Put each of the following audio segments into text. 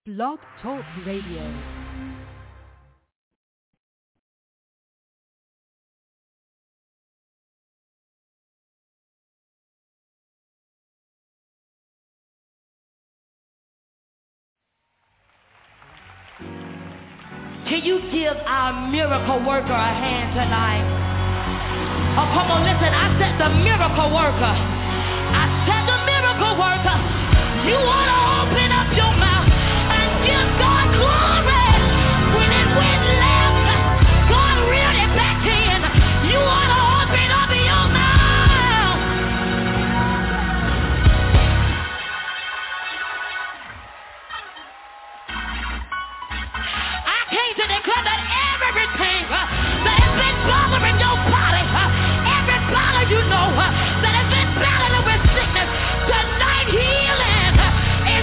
Blog Talk Radio. Can you give our miracle worker a hand tonight? Oh, come on, listen. I said the miracle worker. I said the miracle worker. You want to open up your mouth and give God glory. When it went left, God reeled it back in. You want to open up your mouth. I came to declare that everything that has been bothering your body, every battle you know that has been battling with sickness, tonight healing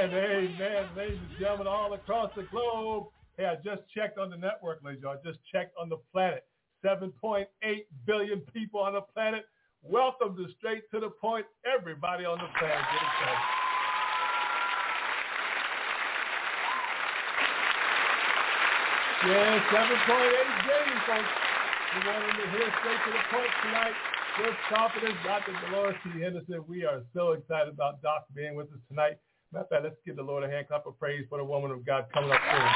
amen. Ladies and gentlemen, all across the globe. Hey, I just checked on the network, ladies and gentlemen. I just checked on the planet. 7.8 billion people on the planet. Welcome to Straight to the Point. Everybody on the planet, get excited. Yeah, 7.8 billion, folks. We want them to hear Straight to the Point tonight. Good confidence, Dr. Dolores T. Henderson. We are so excited about Doc being with us tonight. Matter of fact, let's give the Lord a hand clap of praise for the woman of God coming up soon.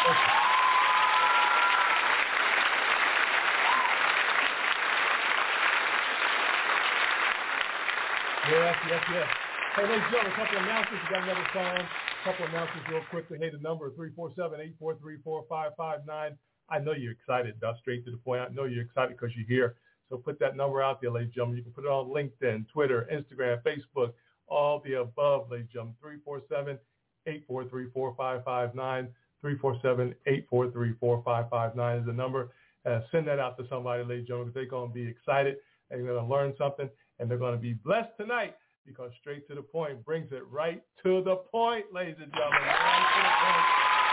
Yes. Hey, ladies and gentlemen, a couple of announcements. We got another song. A couple of announcements real quickly. Hey, the number is 347-843-4559. I know you're excited. That's Straight to the Point. I know you're excited because you're here. So put that number out there, ladies and gentlemen. You can put it on LinkedIn, Twitter, Instagram, Facebook, all the above, ladies and gentlemen. 347-843-4559. 347-843-4559 is the number. Send that out to somebody, ladies and gentlemen, because they're going to be excited. They're going to learn something, and they're going to be blessed tonight because Straight to the Point brings it right to the point, ladies and gentlemen. Right to the point.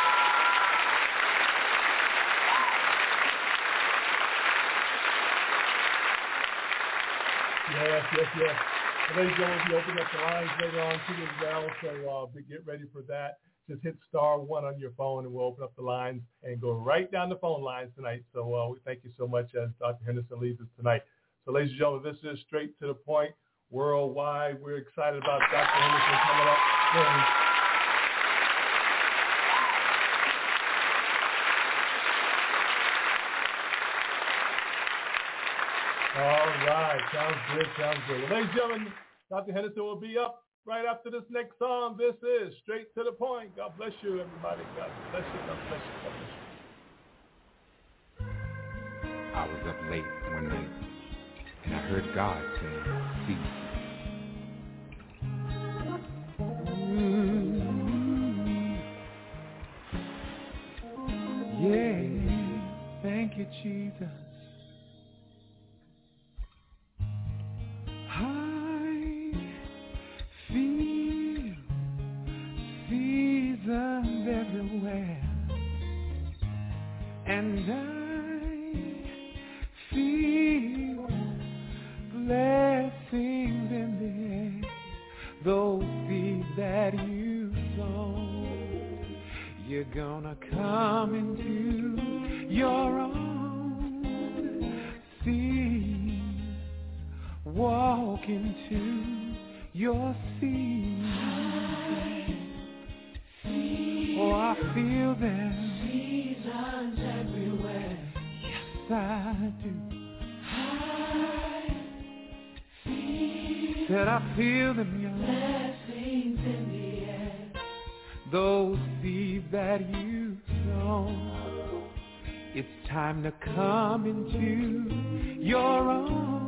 Yes. Ladies and gentlemen, we open up the lines later on too as well, so get ready for that. Just hit *1 on your phone, and we'll open up the lines and go right down the phone lines tonight. So we thank you so much as Dr. Henderson leads us tonight. So, ladies and gentlemen, this is Straight to the Point worldwide. We're excited about Dr. Henderson coming up soon. All right, sounds good. Well, ladies and gentlemen, Dr. Henderson will be up right after this next song. This is Straight to the Point. God bless you, everybody. God bless you. I was up late one night, and I heard God say, cease. Yeah, thank you, Jesus. I feel seasons everywhere, and I feel blessings in the air. Those seeds that you sow, you're gonna come into your own seeds. Walk into your seed. Oh, I feel them. Seasons everywhere. Yes, I do. Said I feel them, young. Blessings in the air. Those seeds that you sow. It's time to come into your own.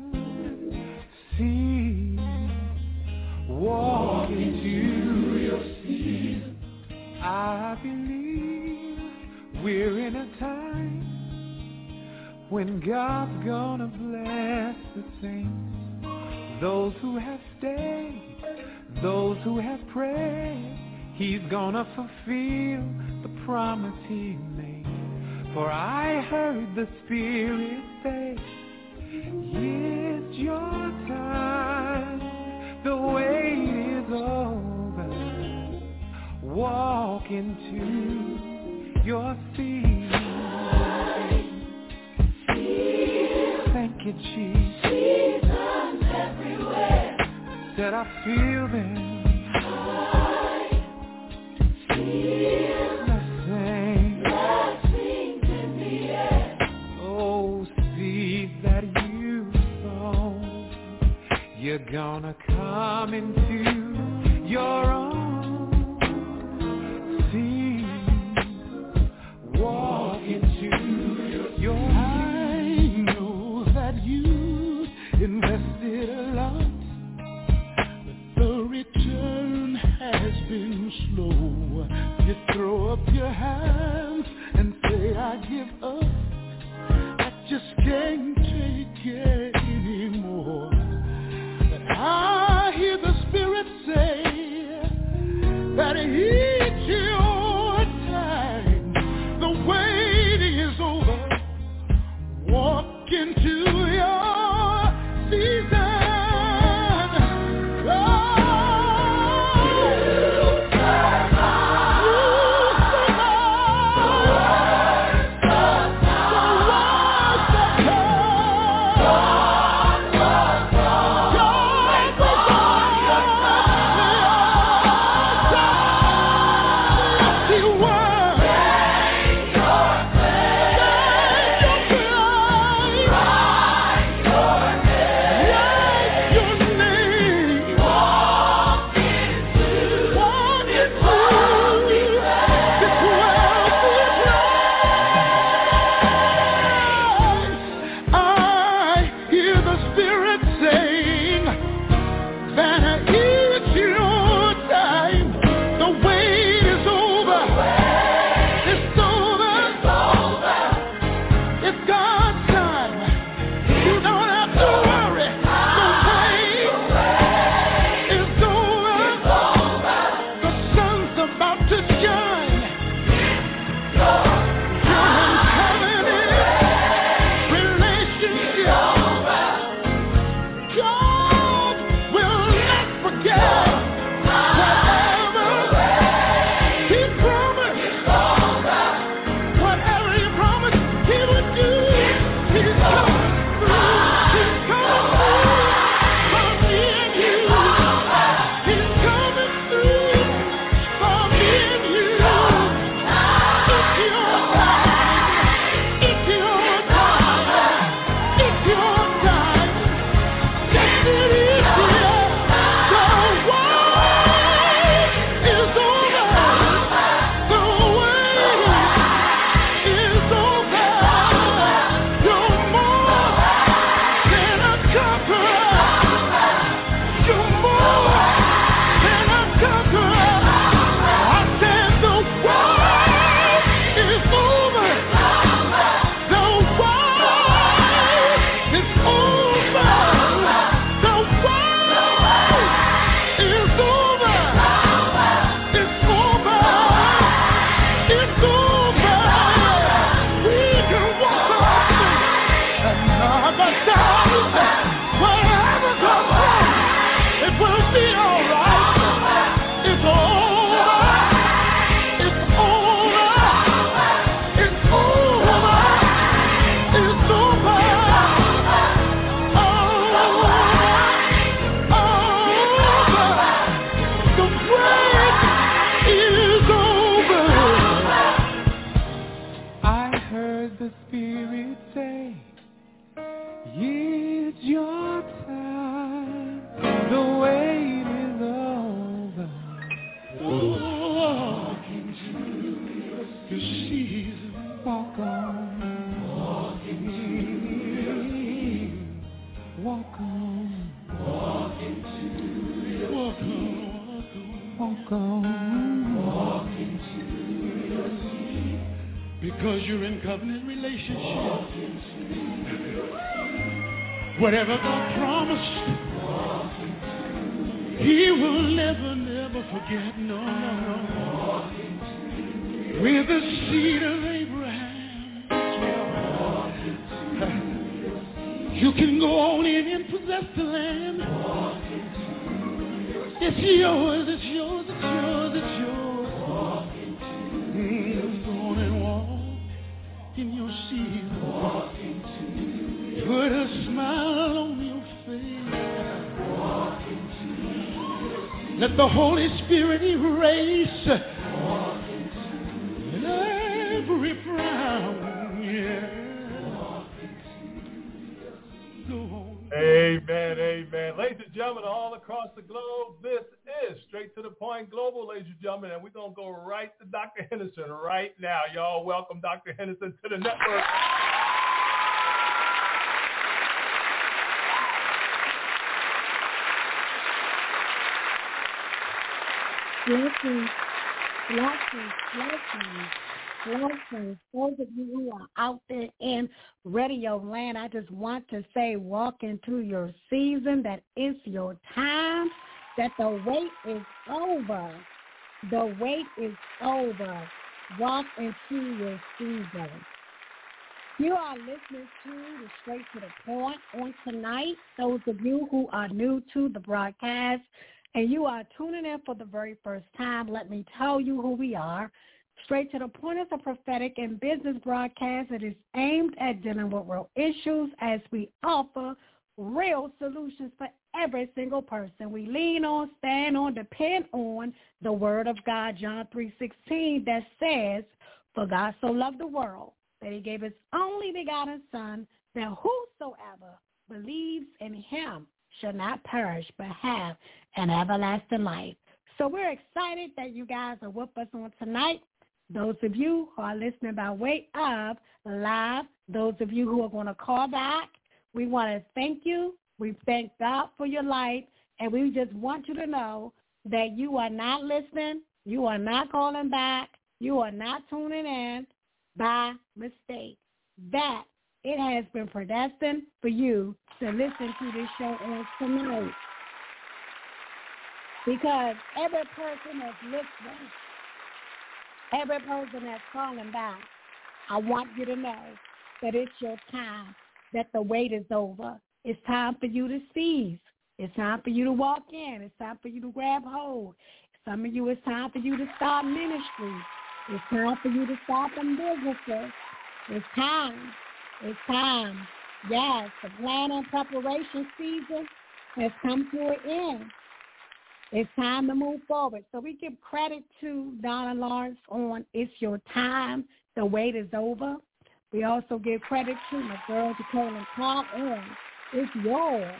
See, walk into your season. I believe we're in a time when God's gonna bless the saints, those who have stayed, those who have prayed. He's gonna fulfill the promise he made. For I heard the Spirit say, it's your time, the wait is over. Walk into your seed. Thank you, Jesus. Seasons everywhere. Said I feel them. I feel blessings in the air. Oh, seeds that you're gonna come into your own seed. Walk into your I know that you invested a lot, but the return has been slow. You throw up your hands and say, I give up. I just can't take it anymore. I hear the Spirit say, walk into your season. Because you're in covenant relationship. Whatever God promised, He will never, never forget. No, no, no. We're the seed of Abraham. You can go on in and possess the land. It's yours, it's yours, it's yours, it's yours. Go on and walk in your season. Put a smile on your face. Let the Holy Spirit erase every frown. Yeah. Go on. Amen, amen. Ladies and gentlemen, all across the globe, this is Straight to the Point Global, ladies and gentlemen, and we're going to go right to Dr. Henderson right now. Y'all welcome Dr. Henderson to the network. Blessings, blessings. Those of you who are out there in radio land, I just want to say walk into your season. That is your time, that the wait is over. The wait is over. Walk into your season. You are listening to the Straight to the Point on tonight. Those of you who are new to the broadcast and you are tuning in for the very first time, let me tell you who we are. Straight to the Point is a prophetic and business broadcast that is aimed at dealing with real issues as we offer real solutions for every single person. We lean on, stand on, depend on the word of God, John 3:16, that says, "For God so loved the world that he gave his only begotten Son, that whosoever believes in him shall not perish but have an everlasting life." So we're excited that you guys are with us on tonight. Those of you who are listening by way of live, those of you who are going to call back, we want to thank you. We thank God for your life, and we just want you to know that you are not listening, you are not calling back, you are not tuning in by mistake. That it has been predestined for you to listen to this show on tonight. Because every person that's listening, every person that's calling back, I want you to know that it's your time, that the wait is over. It's time for you to seize. It's time for you to walk in. It's time for you to grab hold. Some of you, it's time for you to start ministry. It's time for you to start some businesses. It's time. It's time. Yes, the plan and preparation season has come to an end. It's time to move forward. So we give credit to Donna Lawrence on It's Your Time. The wait is over. We also give credit to my girl, Jacqueline Cobb, on It's Yours.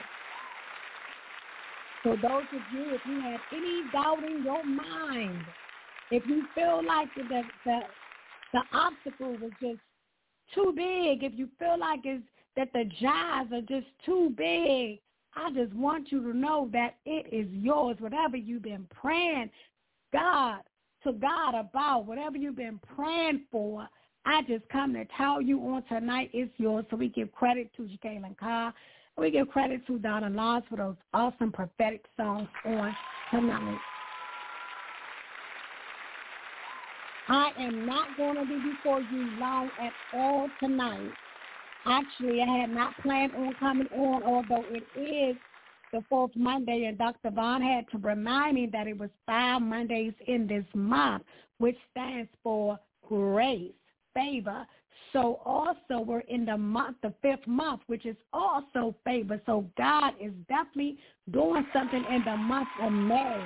So those of you, if you have any doubt in your mind, if you feel like the obstacle was just too big, if you feel like that the jobs are just too big, I just want you to know that it is yours. Whatever you've been praying to God about, whatever you've been praying for, I just come to tell you on tonight it's yours. So we give credit to Jacqueline Carr. We give credit to Donna Lawrence for those awesome prophetic songs on tonight. I am not going to be before you long at all tonight. Actually, I had not planned on coming on, although it is the fourth Monday, and Dr. Vaughn had to remind me that it was 5 Mondays in this month, which stands for grace, favor. So also we're in the month, the 5th month, which is also favor. So God is definitely doing something in the month of May.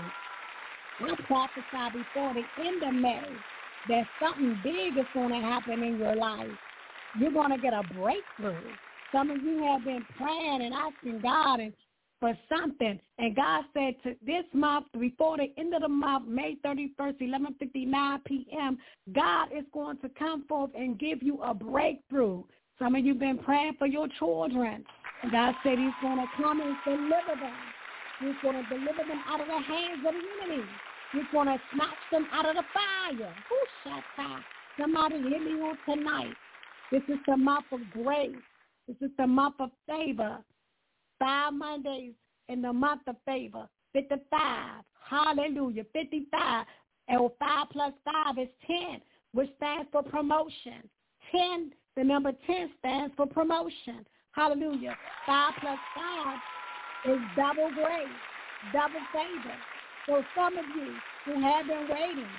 I prophesy before the end of May that something big is going to happen in your life. You're going to get a breakthrough. Some of you have been praying and asking God for something, and God said to this month, before the end of the month, May 31st, 11:59 p.m., God is going to come forth and give you a breakthrough. Some of you have been praying for your children. And God said he's going to come and deliver them. He's going to deliver them out of the hands of the enemy. He's going to snatch them out of the fire. Who shall die? Somebody hear me on tonight. This is the month of grace. This is the month of favor. 5 Mondays in the month of favor. 55. Hallelujah. 55. And 5 plus 5 is 10, which stands for promotion. 10, the number 10 stands for promotion. Hallelujah. 5 plus 5 is double grace, double favor. So some of you who have been waiting,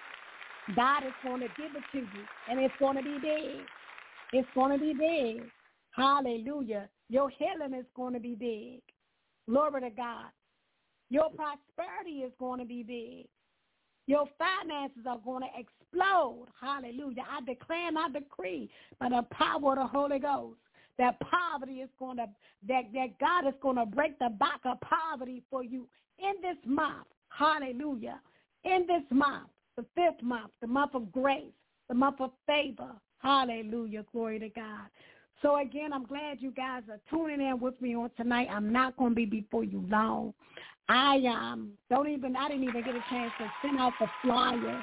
God is going to give it to you, and it's going to be big. It's going to be big. Hallelujah. Your healing is going to be big. Glory to God. Your prosperity is going to be big. Your finances are going to explode. Hallelujah. I declare and I decree by the power of the Holy Ghost that poverty is going to, that God is going to break the back of poverty for you in this month. Hallelujah. In this month, the 5th month, the month of grace, the month of favor. Hallelujah. Glory to God. So again, I'm glad you guys are tuning in with me on tonight. I'm not going to be before you long. I didn't even get a chance to send out the flyer.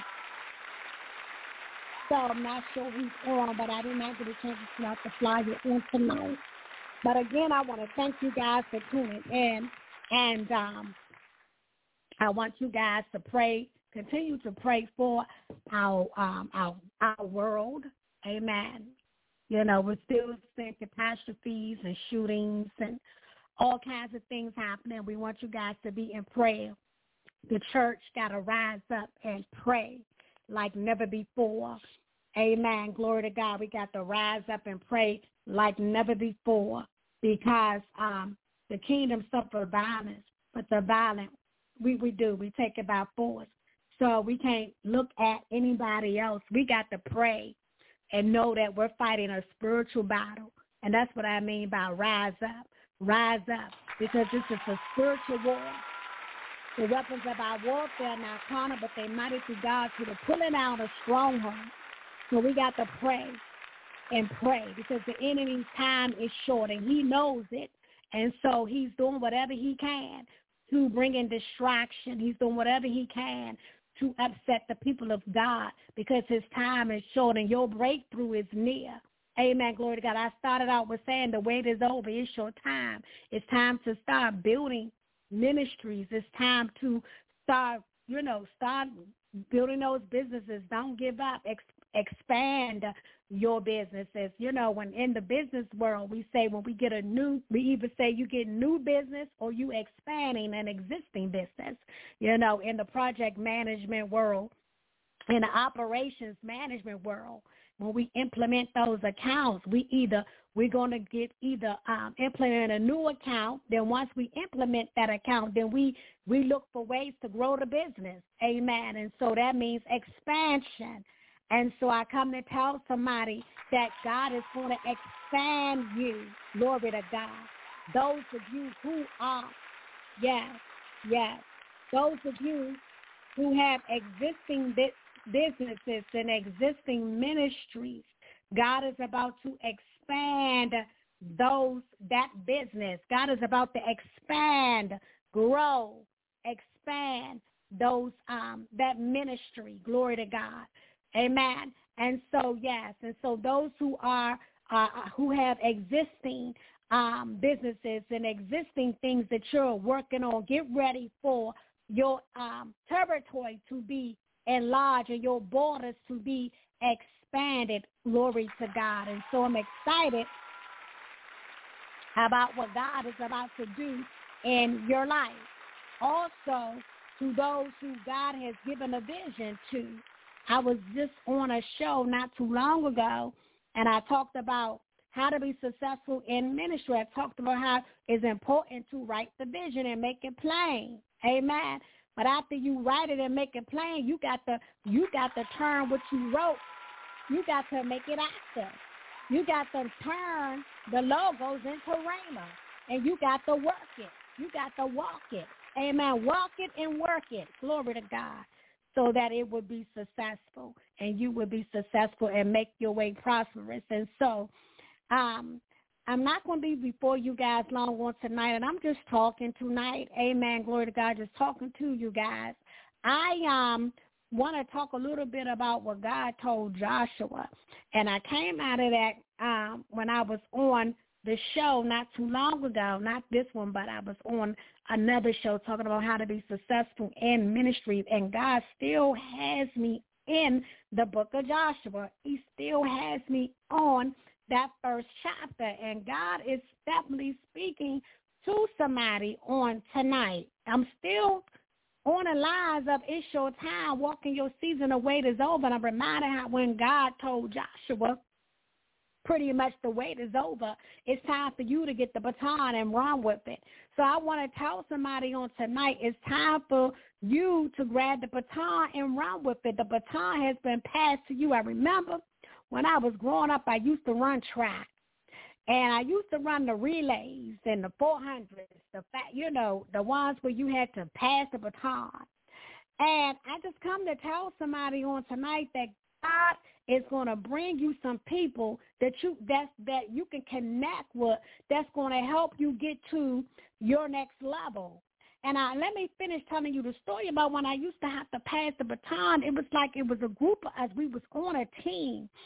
So I'm not sure who's on, but I did not get a chance to send out the flyer on tonight. But again, I want to thank you guys for tuning in, and I want you guys to pray, continue to pray for our world. Amen. We're still seeing catastrophes and shootings and all kinds of things happening. We want you guys to be in prayer. The church got to rise up and pray like never before. Amen. Glory to God. We got to rise up and pray like never before because the kingdom suffer violence, but the violent, we do. We take it by force. So we can't look at anybody else. We got to pray and know that we're fighting a spiritual battle. And that's what I mean by rise up. Rise up, because this is a spiritual war. The weapons of our warfare are not carnal, but they mighty through God to the pulling out of strongholds. So we got to pray and pray because the enemy's time is short, and he knows it. And so he's doing whatever he can to bring in distraction. He's doing whatever he can to upset the people of God because his time is short and your breakthrough is near. Amen. Glory to God. I started out with saying the wait is over. It's your time. It's time to start building ministries. It's time to start building those businesses. Don't give up. Expand your businesses. When in the business world, we say when we either say you get new business or you expanding an existing business. In the project management world, in the operations management world, when we implement those accounts, we're going to get implement a new account. Then once we implement that account, then we look for ways to grow the business. Amen. And so that means expansion. And so I come to tell somebody that God is going to expand you. Glory to God. Those of you who are, yes, those of you who have existing businesses and existing ministries, God is about to expand that business. God is about to expand, grow, expand those that ministry. Glory to God. Amen. And so those who are who have existing businesses and existing things that you're working on, get ready for your territory to be enlarged and your borders to be expanded. Glory to God. And so I'm excited about what God is about to do in your life. Also, to those who God has given a vision to. I was just on a show not too long ago, and I talked about how to be successful in ministry. I talked about how it's important to write the vision and make it plain. Amen. But after you write it and make it plain, you got to turn what you wrote. You got to make it active. You got to turn the logos into rhema, and you got to work it. You got to walk it. Amen. Walk it and work it. Glory to God. So that it would be successful and you would be successful and make your way prosperous. And so I'm not going to be before you guys long on tonight, and I'm just talking tonight. Amen. Glory to God, just talking to you guys. I want to talk a little bit about what God told Joshua. And I came out of that when I was on the show not too long ago, not this one, but I was on another show talking about how to be successful in ministry. And God still has me in the book of Joshua. He still has me on that first chapter. And God is definitely speaking to somebody on tonight. I'm still on the lines of it's your time, walking your season, the wait is over. And I'm reminded how when God told Joshua, pretty much the wait is over. It's time for you to get the baton and run with it. So I want to tell somebody on tonight, it's time for you to grab the baton and run with it. The baton has been passed to you. I remember when I was growing up, I used to run track. And I used to run the relays and the 400s, the ones where you had to pass the baton. And I just come to tell somebody on tonight that God is going to bring you some people that you can connect with that's going to help you get to your next level. And let me finish telling you the story about when I used to have to pass the baton. It was like it was a group of us. We was on a team.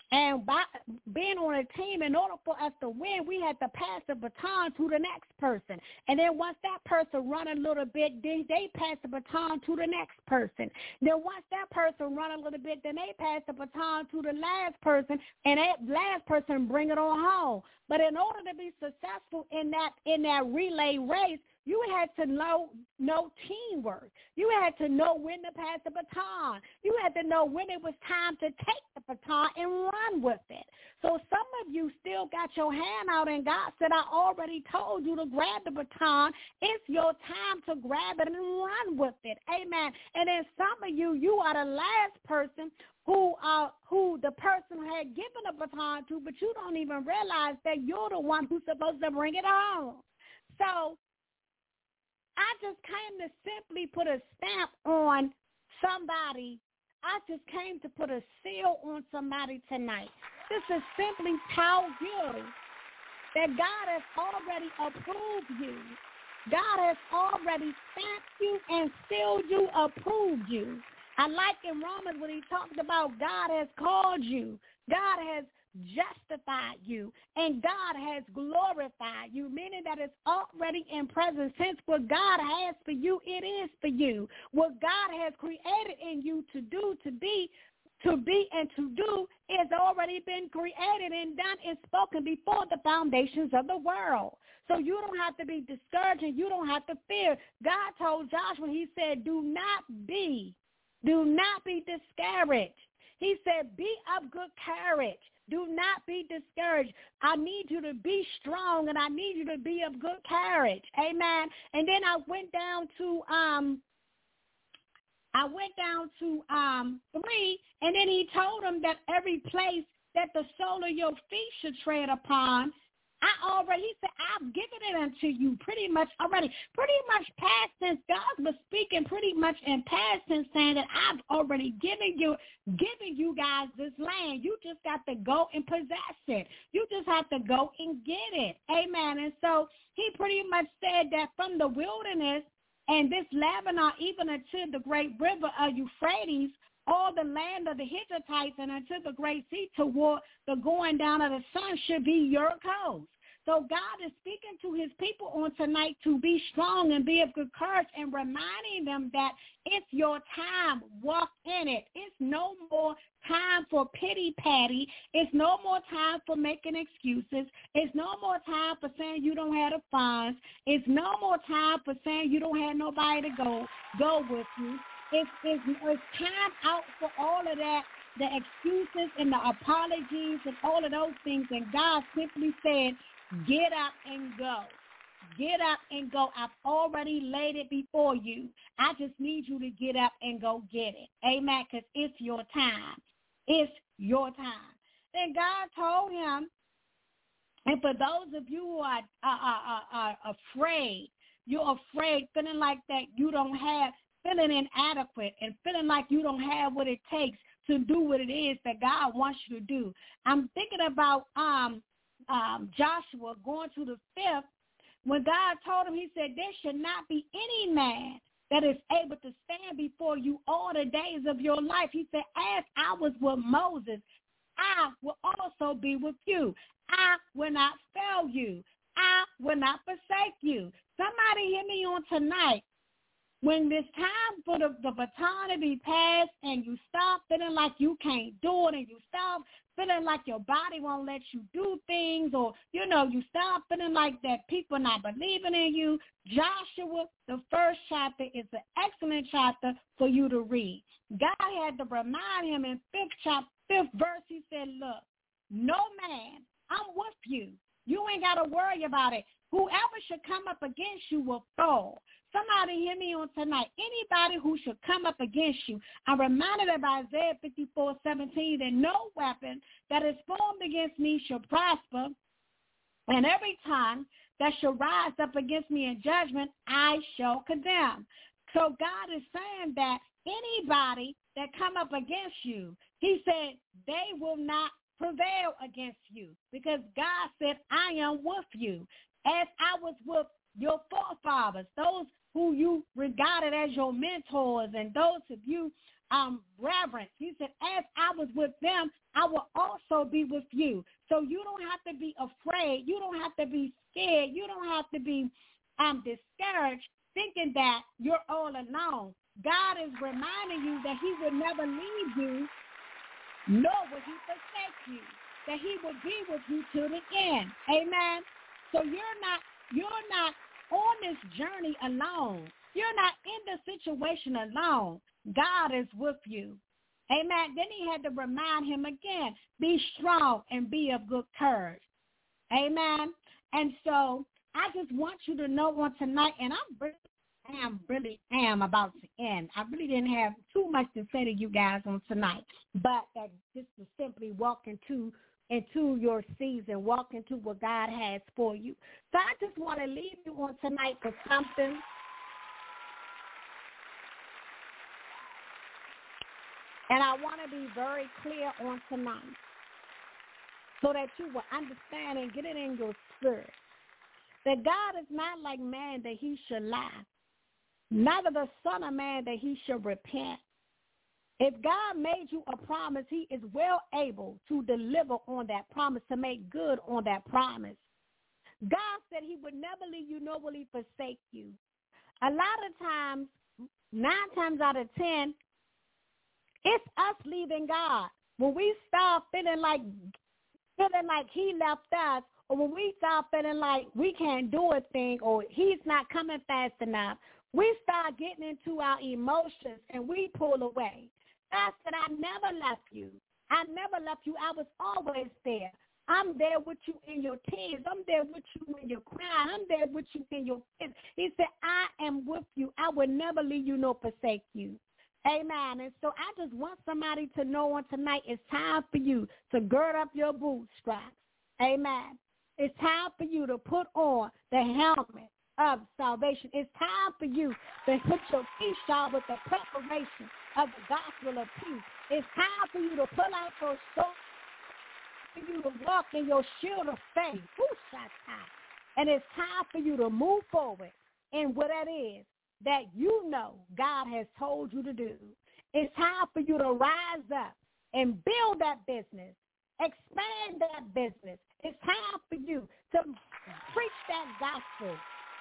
And by being on a team, in order for us to win, we had to pass the baton to the next person. And then once that person run a little bit, then they pass the baton to the next person. Then once that person run a little bit, then they pass the baton to the last person, and that last person bring it on home. But in order to be successful in that relay race, you had to know teamwork. You had to know when to pass the baton. You had to know when it was time to take the baton and run with it. So some of you still got your hand out, and God said, I already told you to grab the baton. It's your time to grab it and run with it. Amen. And then some of you are the last person who the person had given a baton to, but you don't even realize that you're the one who's supposed to bring it home. So I just came to simply put a stamp on somebody. I just came to put a seal on somebody tonight. This is simply tell you that God has already approved you. God has already stamped you and sealed you, approved you. I like in Romans when he talks about God has called you. God has justified you, and God has glorified you, meaning that it's already in present tense. What God has for you, it is for you. What God has created in you to do, to be, and to do is already been created and done and spoken before the foundations of the world. So you don't have to be discouraged and you don't have to fear. God told Joshua, he said, do not be discouraged. He said, be of good courage. Do not be discouraged. I need you to be strong, and I need you to be of good courage. Amen. And then I went down to 3, and then he told him that every place that the sole of your feet should tread upon, he said, I've given it unto you pretty much already. Pretty much past tense. God was speaking pretty much in past tense, saying that I've already given you guys this land. You just got to go and possess it. You just have to go and get it. Amen. And so he pretty much said that from the wilderness and this Lebanon, even unto the great river of Euphrates, all the land of the Hittites and unto the great sea toward the going down of the sun should be your coast. So God is speaking to his people on tonight to be strong and be of good courage and reminding them that it's your time. Walk in it. It's no more time for pity-patty. It's no more time for making excuses. It's no more time for saying you don't have the funds. It's no more time for saying you don't have nobody to go with you. It's time out for all of that, the excuses and the apologies and all of those things. And God simply said, get up and go. Get up and go. I've already laid it before you. I just need you to get up and go get it. Amen, because it's your time. It's your time. Then God told him, and for those of you who are afraid, you're afraid, feeling like that you don't have, feeling inadequate and feeling like you don't have what it takes to do what it is that God wants you to do. I'm thinking about Joshua going to the 5th, when God told him, he said, there should not be any man that is able to stand before you all the days of your life. He said, as I was with Moses, I will also be with you. I will not fail you. I will not forsake you. Somebody hear me on tonight. When it's time for the baton to be passed and you stop feeling like you can't do it and you stop feeling like your body won't let you do things, or, you stop feeling like that people not believing in you, Joshua, the 1st chapter, is an excellent chapter for you to read. God had to remind him in 5th verse, he said, look, no man, I'm with you. You ain't got to worry about it. Whoever should come up against you will fall. Somebody hear me on tonight. Anybody who should come up against you, I'm reminded of Isaiah 54:17, that no weapon that is formed against me shall prosper, and every tongue that shall rise up against me in judgment, I shall condemn. So God is saying that anybody that come up against you, he said they will not prevail against you, because God said, I am with you. As I was with your forefathers, those who you regarded as your mentors, and those of you reverence. He said, as I was with them, I will also be with you. So you don't have to be afraid. You don't have to be scared. You don't have to be discouraged thinking that you're all alone. God is reminding you that he will never leave you, nor will he forsake you, that he will be with you to the end. Amen. So you're not on this journey alone. You're not in the situation alone. God is with you. Amen. Then he had to remind him again, be strong and be of good courage. Amen. And so I just want you to know on tonight, and I really am about to end. I really didn't have too much to say to you guys on tonight, but that just to simply walk into your season, walk into what God has for you. So I just want to leave you on tonight for something. And I want to be very clear on tonight so that you will understand and get it in your spirit that God is not like man that he should lie, neither the son of man that he should repent. If God made you a promise, he is well able to deliver on that promise, to make good on that promise. God said he would never leave you, nor will he forsake you. A lot of times, 9 times out of 10, it's us leaving God. When we start feeling like he left us, or when we start feeling like we can't do a thing, or he's not coming fast enough, we start getting into our emotions and we pull away. God said, I never left you. I never left you. I was always there. I'm there with you in your tears. I'm there with you when you're crying. I'm there with you in your tears. He said, I am with you. I will never leave you nor forsake you. Amen. And so I just want somebody to know on tonight, it's time for you to gird up your bootstraps. Amen. It's time for you to put on the helmet of salvation. It's time for you to put your feet shod with the preparation of the gospel of peace. It's time for you to pull out your sword, for you to walk in your shield of faith. And it's time for you to move forward in what that is that you know God has told you to do. It's time for you to rise up and build that business, expand that business. It's time for you to preach that gospel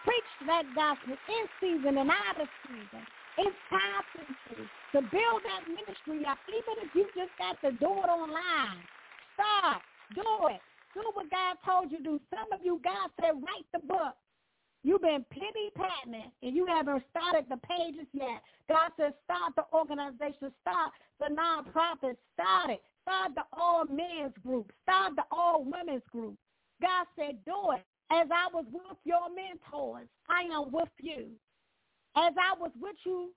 in season and out of season. It's time for you to build that ministry up, even if you just got to do it online. Start, do it. Do what God told you to do. Some of you, God said, write the book. You've been pity-patting and you haven't started the pages yet. God says start the organization, start the nonprofit, start it. Start the all-men's group, start the all-women's group. God said do it. As I was with your mentors, I am with you. As I was with you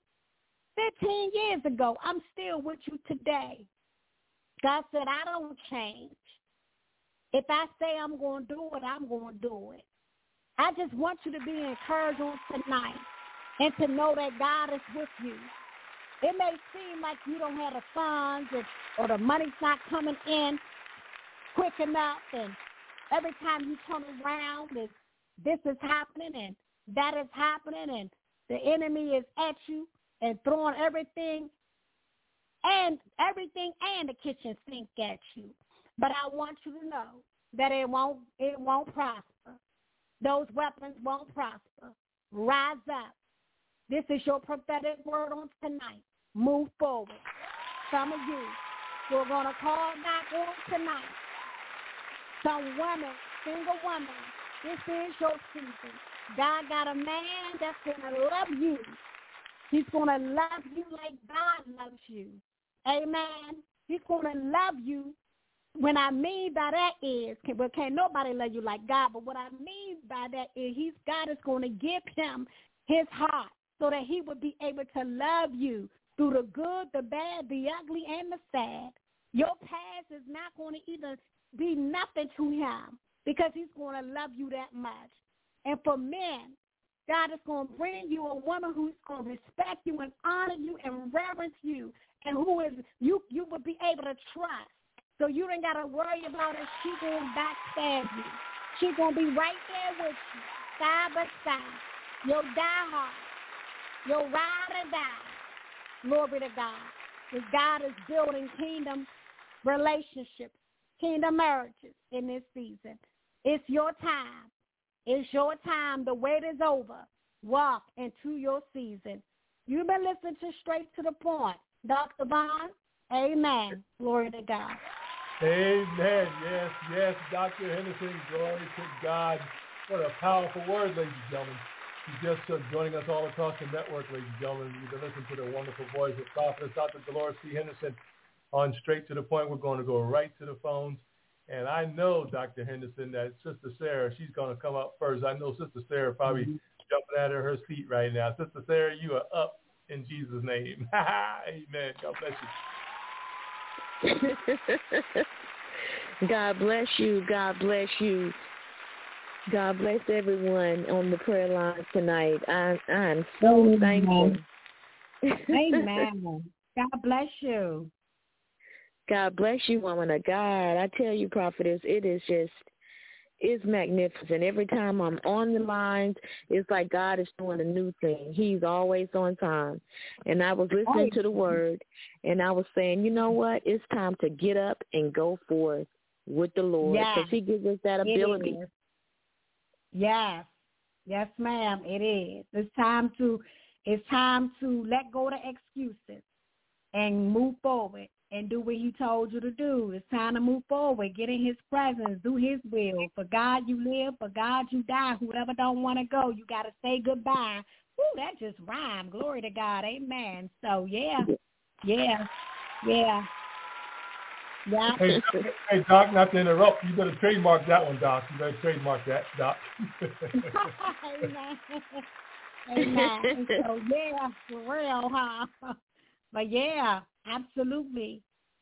15 years ago, I'm still with you today. God said I don't change. If I say I'm going to do it, I'm going to do it. I just want you to be encouraged on tonight and to know that God is with you. It may seem like you don't have the funds or the money's not coming in quick enough, and every time you turn around, this is happening and that is happening, and the enemy is at you and throwing everything and the kitchen sink at you. But I want you to know that it won't prosper. Those weapons won't prosper. Rise up. This is your prophetic word on tonight. Move forward. Some of you who are going to call back on tonight. Some women, single women, this is your season. God got a man that's going to love you. He's going to love you like God loves you. Amen. He's going to love you. What I mean by that is, can't nobody love you like God, but what I mean by that is God is going to give him his heart so that he would be able to love you through the good, the bad, the ugly, and the sad. Your past is not going to even be nothing to him because he's going to love you that much. And for men, God is going to bring you a woman who's going to respect you and honor you and reverence you, and who is you will be able to trust. So you ain't got to worry about if she going to backstab you. She's going to be right there with you, side by side. Your diehard, your ride or die. Glory to God. Because God is building kingdom relationships, kingdom marriages in this season. It's your time. It's your time. The wait is over. Walk into your season. You've been listening to Straight to the Point. Dr. Vaughn, amen. Glory to God. Amen. Yes, yes, Dr. Henderson. Glory to God. What a powerful word, ladies and gentlemen. She's just joining us all across the network, ladies and gentlemen. You've been listening to the wonderful voice of Prophetess Dr. Dolores C. Henderson on Straight to the Point. We're going to go right to the phones. And I know, Dr. Henderson, that Sister Sarah, she's going to come up first. I know Sister Sarah probably jumping out of her seat right now. Sister Sarah, you are up in Jesus' name. Amen. God bless you. God bless you. God bless you. God bless everyone on the prayer line tonight. I'm so thankful. Amen. God bless you. God bless you, woman of God. I tell you, prophetess, it's magnificent. Every time I'm on the lines, it's like God is doing a new thing. He's always on time. And I was listening to the word, and I was saying, you know what? It's time to get up and go forth with the Lord, because he gives us that ability. Yes. Yes, ma'am, it is. It's time to let go of the excuses and move forward and do what he told you to do. It's time to move forward, get in his presence, do his will. For God you live, for God you die. Whoever don't want to go, you got to say goodbye. Woo, that just rhymed. Glory to God. Amen. So, yeah. Hey, Doc, not to interrupt. You better trademark that one, Doc. You better trademark that, Doc. Amen. So, yeah, for real, huh? But, yeah, absolutely.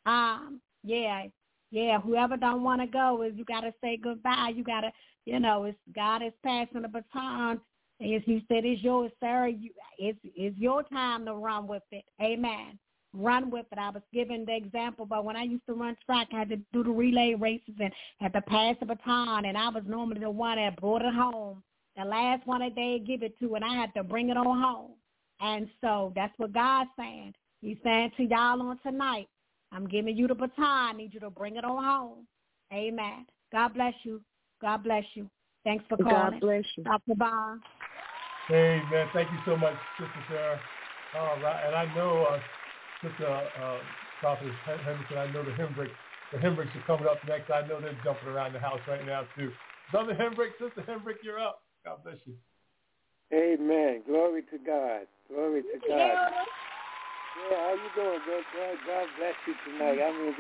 Whoever don't want to go is you got to say goodbye. You got to, it's God is passing the baton. As you said, it's yours, Sarah. It's your time to run with it. Amen. Run with it. I was giving the example, but when I used to run track, I had to do the relay races and had to pass the baton, and I was normally the one that brought it home, the last one that they'd give it to, and I had to bring it on home. And so that's what God's saying. He's saying to y'all on tonight, I'm giving you the baton. I need you to bring it on home. Amen. God bless you. God bless you. Thanks for calling. God bless you. Dr. Bond. Amen. Thank you so much, Sister Sarah. All right. And I know, Sister Prophet Henderson, I know the Hembricks are coming up next. I know they're jumping around the house right now, too. Brother Hembrick, Sister Hembrick, you're up. God bless you. Amen. Glory to God. Glory to God. Yeah, how you doing, bro? God bless you tonight. I mean,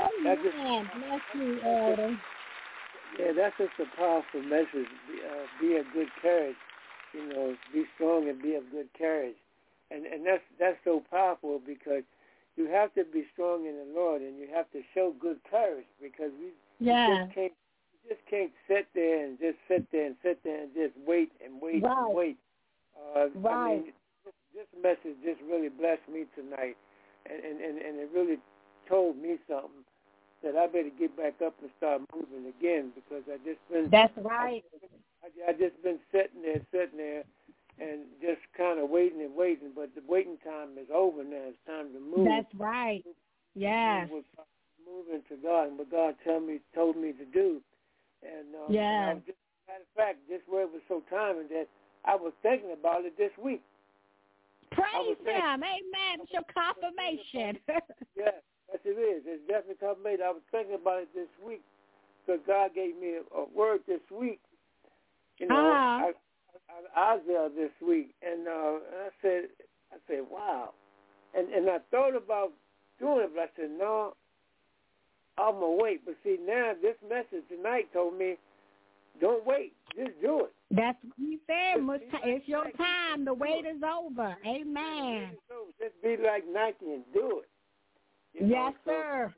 bless you, Elder. Yeah, that's just a powerful message. Be of good courage. Be strong and be of good courage. And that's so powerful, because you have to be strong in the Lord, and you have to show good courage, because you just can't sit there and just wait and wait and wait. I mean, this message just really blessed me tonight, and it really told me something, that I better get back up and start moving again, because I just been. That's right. I just been sitting there, and just kind of waiting, but the waiting time is over now. It's time to move. That's right. Yes. Moving to God and what God told me to do. And matter of fact, this word was so timely that I was thinking about it this week. Praise Him. Amen. It's your confirmation. Yes, it is. It's definitely confirmation. I was thinking about it this week, because God gave me a word this week. Isaiah this week, and I said, wow, and I thought about doing it, but I said, no, I'm gonna wait. But see, now this message tonight told me, don't wait, just do it. That's what he said. It's your time. The wait is over. Amen. Just be like Nike and do it. Yes, sir.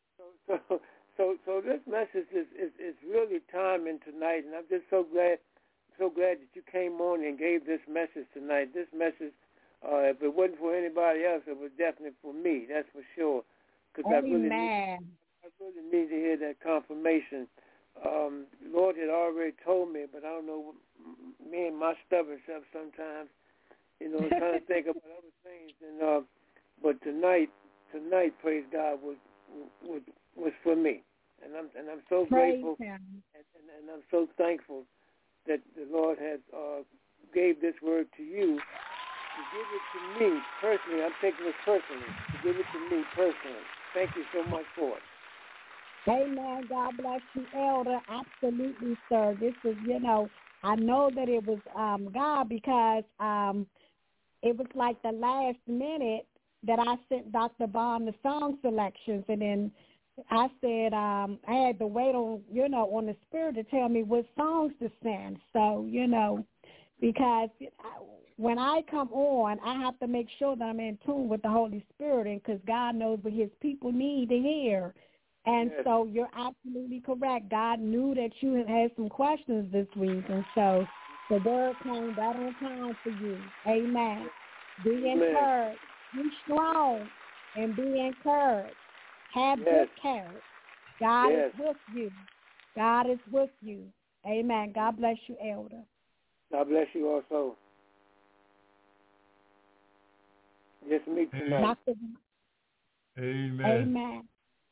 So this message is really timing tonight, and I'm just so glad that you came on and gave this message tonight. This message, if it wasn't for anybody else, it was definitely for me. That's for sure. Because I really need to hear that confirmation Lord had already told me, but I don't know, me and my stubborn self sometimes, trying to think about other things. And but tonight, praise God, was for me, and I'm so grateful, and I'm so thankful that the Lord has gave this word to you to give it to me personally. I'm taking this personally to give it to me personally. Thank you so much for it. Amen. God bless you, Elder. Absolutely, sir. This is, I know that it was God because it was like the last minute that I sent Dr. Bond the song selections, and then I said I had to wait on, on the Spirit to tell me what songs to send. So, because when I come on, I have to make sure that I'm in tune with the Holy Spirit, and because God knows what his people need to hear. And yes. So you're absolutely correct. God knew that you had some questions this week, and so the word came right on time for you. Amen. Be encouraged. Be strong and be encouraged. Have good courage. God is with you. God is with you. Amen. God bless you, Elder. God bless you also. Just meet tonight. Amen. Amen.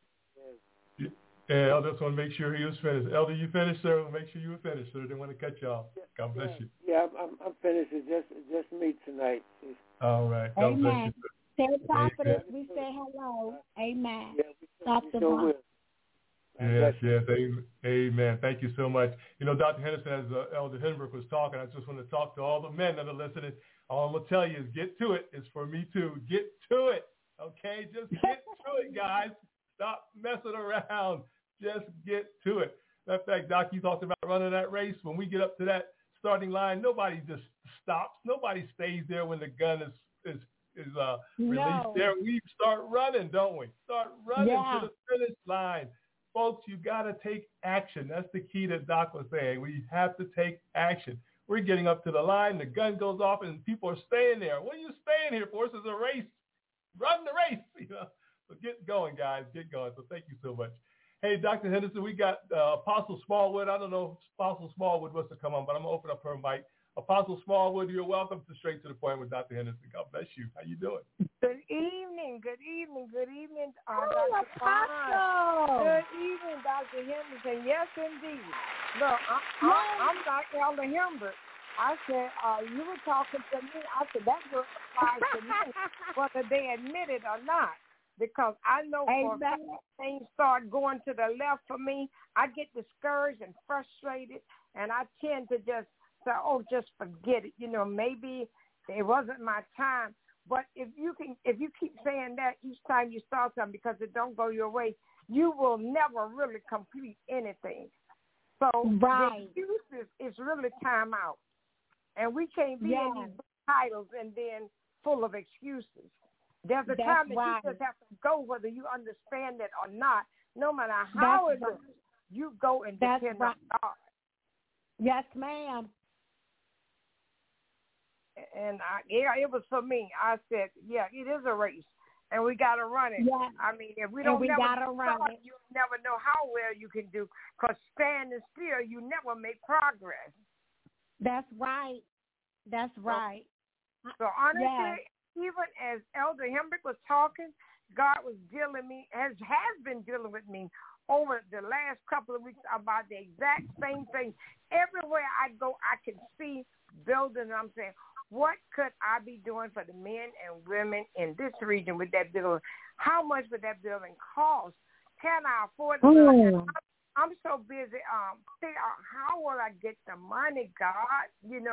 Yeah, Elder, just want to make sure he was finished. Elder, you finished, sir? Make sure you were finished, sir. I didn't want to cut you off. God bless you. Yeah, I'm finished. It's just me tonight. All right. God bless you, sir. Tell Prophetess we say hello. Amen. Yeah, Dr. Bond. Yes. Amen. Thank you so much. Dr. Henderson, as Elder Hindenburg was talking, I just want to talk to all the men that are listening. All I'm going to tell you is get to it. It's for me too. Get to it. Okay? Just get to it, guys. Stop messing around. Just get to it. Matter of fact, Doc, you talked about running that race. When we get up to that starting line, nobody just stops. Nobody stays there when the gun is released there. We start running, don't we? Start running to the finish line. Folks, you got to take action. That's the key that Doc was saying. We have to take action. We're getting up to the line. The gun goes off, and people are staying there. What are you staying here for? This is a race. Run the race, So get going, guys. Get going. So thank you so much. Hey, Dr. Henderson, we got Apostle Smallwood. I don't know if Apostle Smallwood wants to come on, but I'm going to open up her mic. Apostle Smallwood, you're welcome to Straight to the Point with Dr. Henderson. God bless you. How you doing? Good evening. Dr. Apostle. Good evening, Dr. Henderson. Yes, indeed. Look, I'm Dr. Elder Hilbert. I said, you were talking to me. I said, that will apply to me, whether they admit it or not. Because I know for things start going to the left for me, I get discouraged and frustrated, and I tend to just say, just forget it. Maybe it wasn't my time. But if you keep saying that each time you start something because it don't go your way, you will never really complete anything. So the excuses is really time out. And we can't be in these titles and then full of excuses. There's a time that you just have to go whether you understand it or not. No matter how it is, you go and depend on God. Yes, ma'am. And it was for me. I said, it is a race, and we got to run it. Yeah. I mean, if we don't never start, you never know how well you can do. Because standing still, you never make progress. That's right. So honestly, even as Elder Hembrick was talking, God was has been dealing with me over the last couple of weeks about the exact same thing. Everywhere I go, I can see building, and I'm saying, what could I be doing for the men and women in this region with that building? How much would that building cost? Can I afford it? I'm so busy. How will I get the money, God?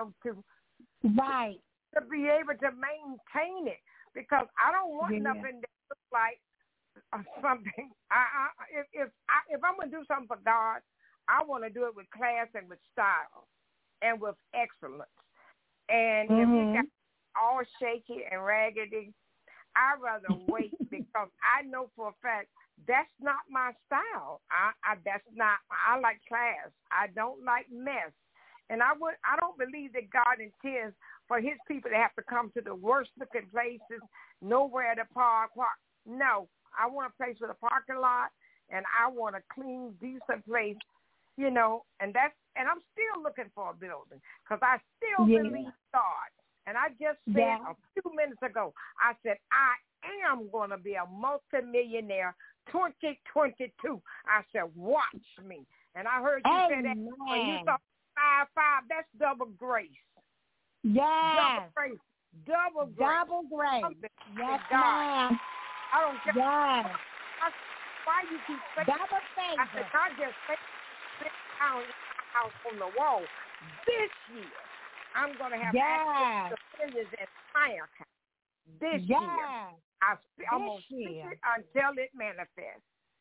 To be able to maintain it, because I don't want nothing that looks like something. If I'm gonna do something for God, I want to do it with class and with style and with excellence. And if it got all shaky and raggedy, I'd rather wait because I know for a fact that's not my style. I like class. I don't like mess. And I don't believe that God intends for his people to have to come to the worst looking places, nowhere to park. No, I want a place with a parking lot, and I want a clean, decent place. you know, and I'm still looking for a building because I still believe God. And I just said a few minutes ago, I said, I am going to be a multimillionaire 2022. I said, watch me. And I heard you say that when you saw 5-5, that's double grace. Yes. Double grace. Double grace. Double grace. Yes, God. I don't care. Yes. Why you keep saying double favor? I said, I just sit down in my house on the wall. This year, I'm going to have access to millions in my account. This year. I'm going to speak it until it manifests.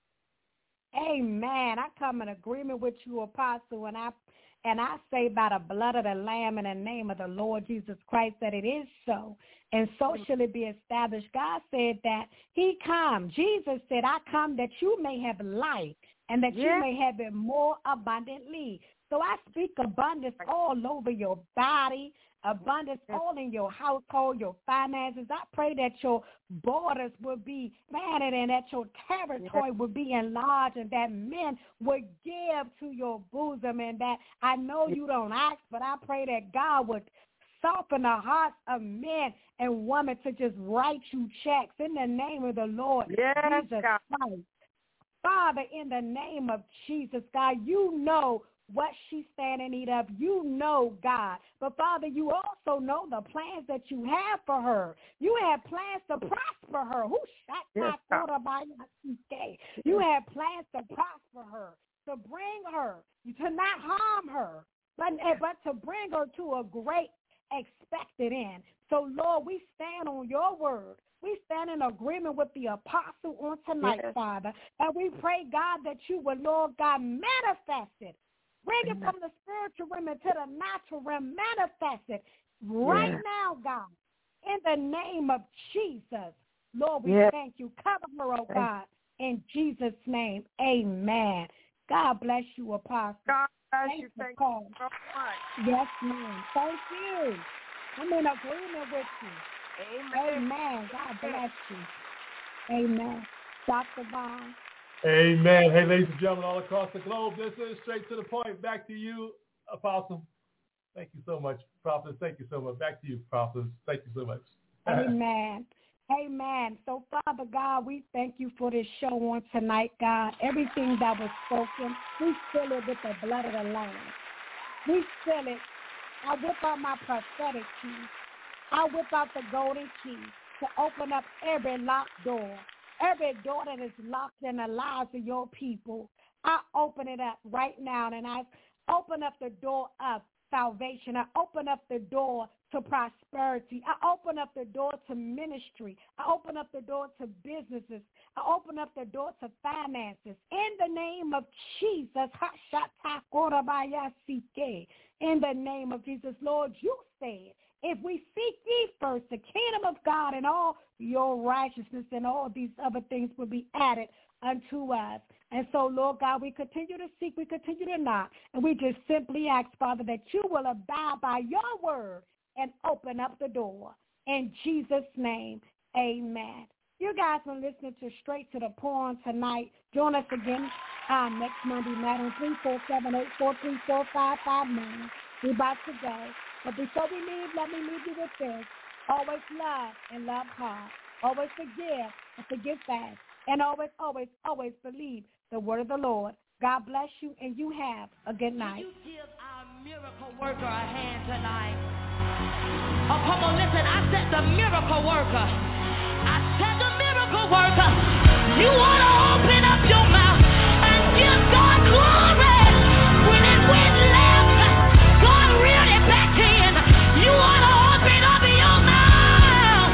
Amen. I come in agreement with you, Apostle, and I say by the blood of the Lamb in the name of the Lord Jesus Christ that it is so, and so shall it be established. God said that he come. Jesus said, I come that you may have life and that you may have it more abundantly. So I speak abundance all over your body, abundance all in your household, your finances. I pray that your borders will be expanded and that your territory will be enlarged and that men would give to your bosom, and that I know you don't ask, but I pray that God would soften the hearts of men and women to just write you checks in the name of the Lord Jesus Christ. Father, in the name of Jesus, God, you know what she's standing in need of. You know, God. But, Father, you also know the plans that you have for her. You have plans to prosper her. You have plans to prosper her, to bring her, to not harm her, but to bring her to a great expected end. So, Lord, we stand on your word. We stand in agreement with the apostle on tonight, Father. And we pray, God, that you will, Lord God, manifest it. Bring it from the spiritual realm into the natural realm. Manifest it right now, God, in the name of Jesus. Lord, we thank you. Cover her, oh God, in Jesus' name. Amen. God bless you, Apostle. God bless you. Thank you so much. Yes, ma'am. Thank you. I'm in agreement with you. Amen. God bless you. Amen. Dr. Vaughn. Amen. Hey, ladies and gentlemen, all across the globe, this is Straight to the Point. Back to you, Apostle. Thank you so much, Prophet. Thank you so much. Back to you, Prophet. Thank you so much. Amen. Amen. So, Father God, we thank you for this show on tonight, God. Everything that was spoken, we seal it with the blood of the Lamb. We seal it. I whip out my prophetic key. I whip out the golden key to open up every locked door. Every door that is locked in the lives of your people, I open it up right now, and I open up the door of salvation. I open up the door to prosperity. I open up the door to ministry. I open up the door to businesses. I open up the door to finances. In the name of Jesus, in the name of Jesus, Lord, you said, if we seek ye first the kingdom of God and all your righteousness, and all these other things will be added unto us. And so, Lord God, we continue to seek, we continue to knock, and we just simply ask, Father, that you will abide by your word and open up the door. In Jesus' name, amen. You guys are listening to Straight to the Point tonight. Join us again next Monday night on 347-843-4559. We're about to go. But before we leave, let me leave you with this. Always love and love hard. Always forgive and forgive fast. And always, always, always believe the word of the Lord. God bless you, and you have a good night. Will you give our miracle worker a hand tonight? Oh, come on, listen. I said the miracle worker. I said the miracle worker. You want to open up your mouth and give God glory. When it went left, God reeled it back in. You want to open up your mouth.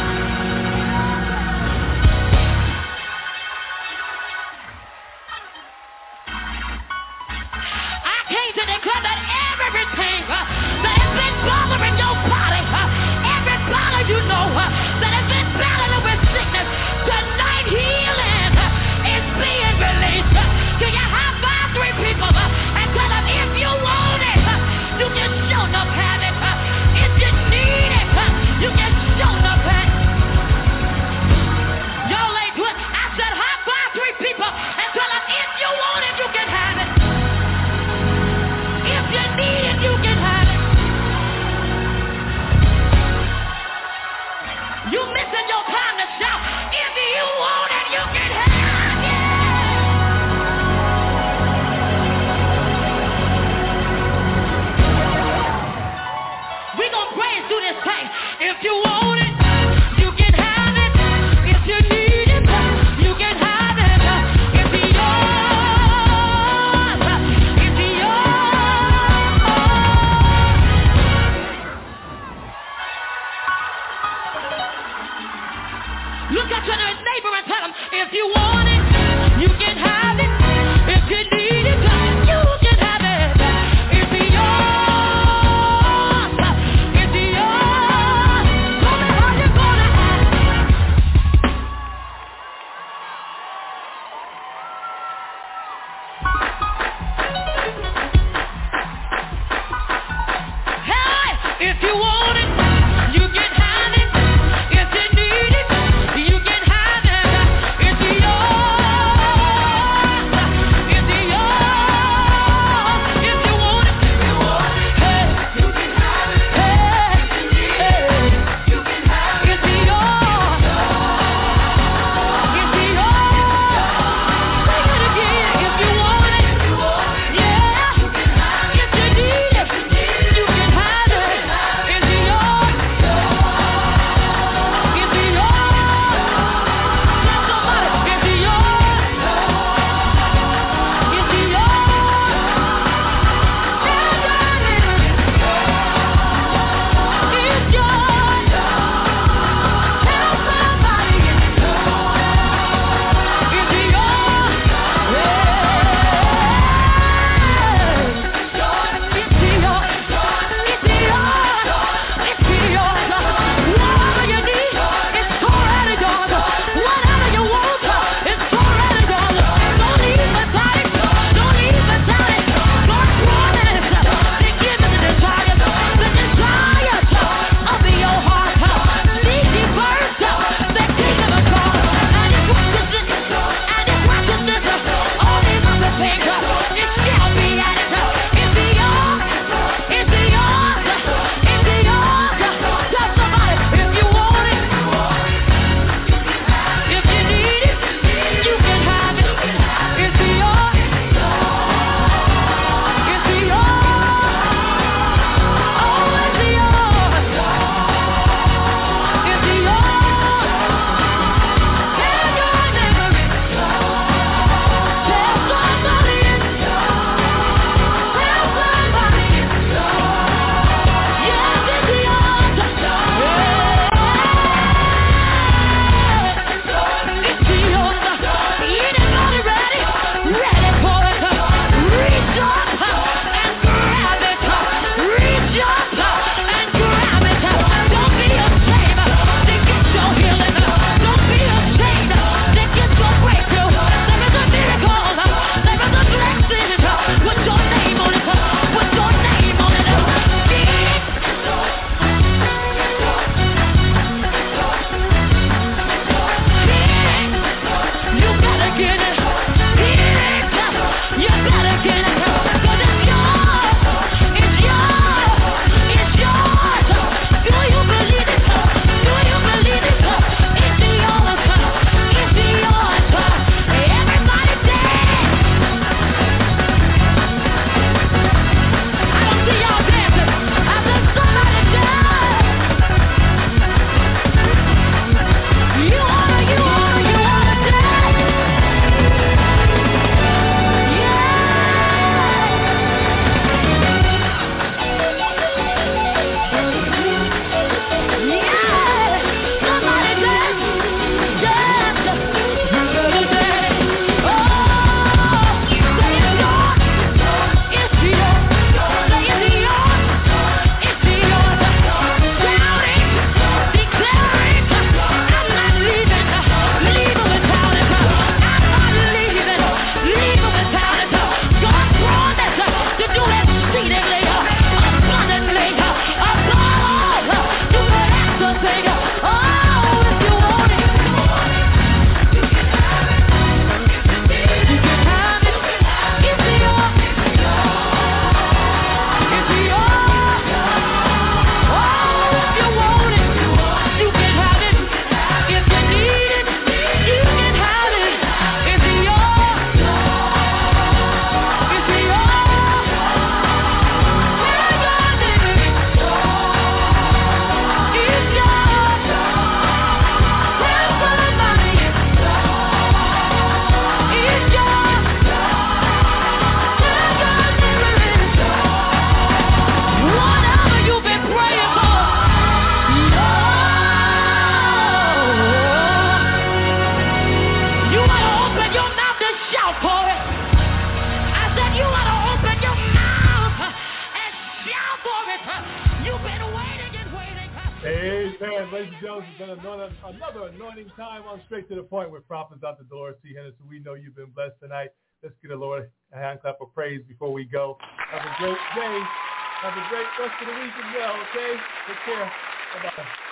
I came to declare that everything that has been bothering your body, every bother you know that has been battling with sickness, tonight healing We're going to praise through this thing. If you want it, you can have it. If you need it, you can have it. It's yours. It's yours. Look at your neighbor and tell him, if you want it, you can have it. If you need it, you can have it. It's yours. It's yours. Come and have Amen. Ladies and gentlemen, it's been another anointing time on Straight to the Point with Prophet Dr. Dolores C. Henderson. We know you've been blessed tonight. Let's give the Lord a hand clap of praise before we go. Have a great day. Have a great rest of the week as well, okay? Take care. Bye-bye.